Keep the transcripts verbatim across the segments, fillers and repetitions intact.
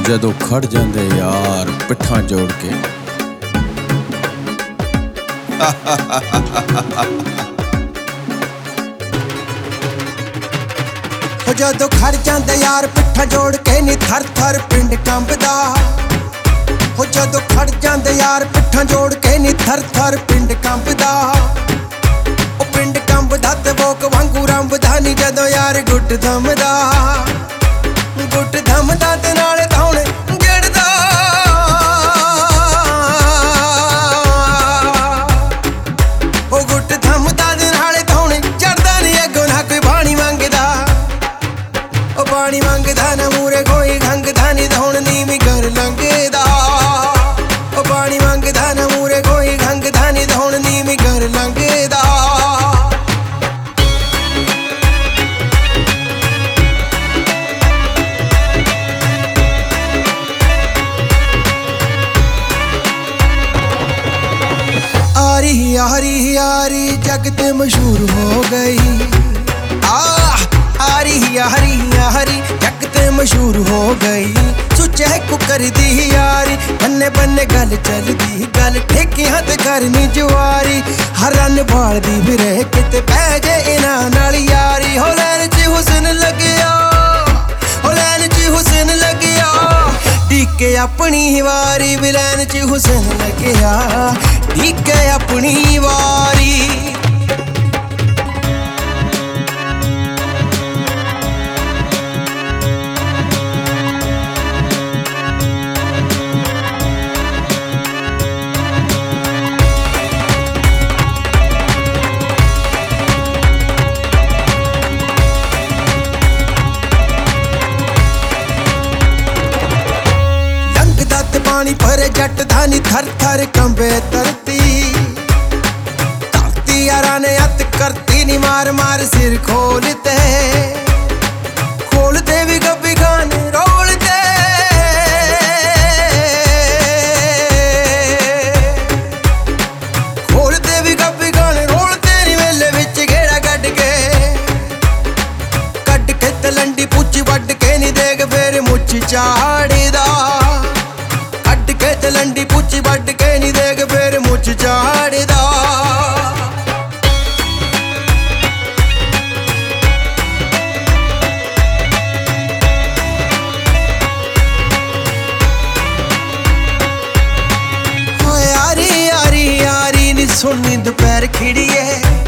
जदों खड़ जांदे यार पिट्ठां जोड़ के। जदों खड़ जांदे यार पिट्ठां जोड़ के नी थर थर पिंड कंबदा। हो जदों खड़ जांदे यार पिट्ठां जोड़ के नी थर थर पिंड कंबदा। ओ पिंड कंबदा ते बोक वांगू रंबदा नी जदों यार गुट दमदा। गुट दमदा ते नाल धौणे गिड़दा। ओ गुट दमदा ते नाल धौणे चढ़दा नी अगों ना कोई पानी मंगदा। ओ पानी मंगदा ना मूरे कोई खंगदा नी धौण नीवीं कर लंघदा। ओ पानी मंगदा ना मूरे कोई खंगदा नी धौण नीवीं कर लंघदा। आरी यारी यारी जगत मशहूर हो गई। आ आरी यारी यारी जगत मशहूर हो गई। सुचे कुकर दी यारी बन्ने बन्ने गल चलदी। गल ठेकियां ते करनी जुआरी। हर रन भालदी फिरे किते पै जे इन्हां नाल यारी। हो लैन च हुसन लग्या, हो लैन च हुसन लग्या। टीके अपनी वारी भी लैन च हुसन लग्या। टीके अपनी वारी। पानी भरे जट धानी थर थर कंबे धरती। धरती यारा ने अत करती नी मार मार सिर खोलते। खोलते भी गब्बी खान रोलते। खोलते भी गब्बी खान रोलते नी वेले विच घेड़ा कट के। कट के तलंडी पुछ वड के नी देख फिर मुछ चाड़दा। लंडी पुछ वड के नी देख फिर मुछ चाड़दा। हो यारी यारी यारी नी सुननी दोपहर खिड़िए।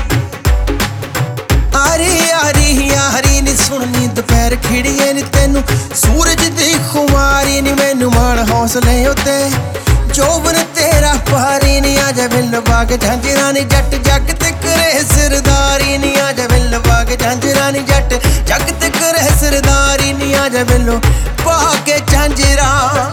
यारी यारी यारी नी सुननी दोपहर खिड़िए नी तेनू सूरज दी खुमारी नी मैनू मान हौसले उत्ते। जोबन तेरा पारी नी आजा बिल बाग झांजरा नी जट जग ते करे सरदारी नी आजा बिल बाग झांजरा नी जट जग ते करे सरदारी नी आजा बिलो बाग झांजरा।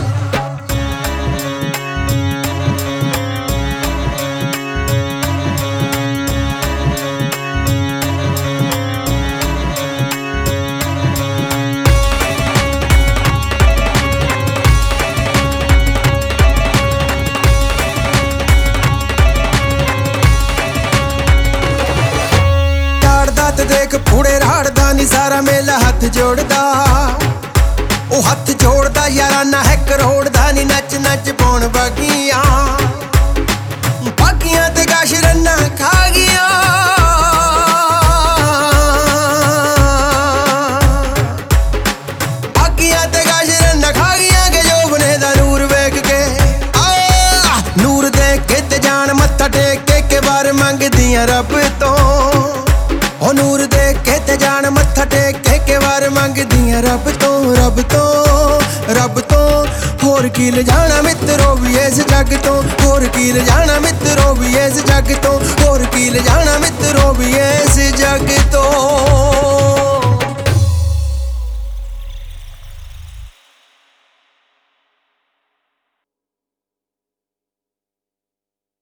देख फूड़े राड़दा नी सारा मेला हथ जोड़दा। ओ हथ जोड़दा यारा ना है करोड़दा नी नच नच पौन बागियां। बागियां ते गश रन्ना खा गियां। बागियां ते गश रन्ना खा गियां के जोबने दा नूर वेख के। आ नूर देख के ते जान मत्था टेक के के बार मंगदियां रब तो। ओ नूर देख के ते जान मत्था टेक के के वार मंगदियां रब तो। रब तो रब तो होर की ले जाना मित्रों भी इस जग तो। होर की ले जाना मित्रों भी इस जग तो। होर की ले जाना मित्रों भी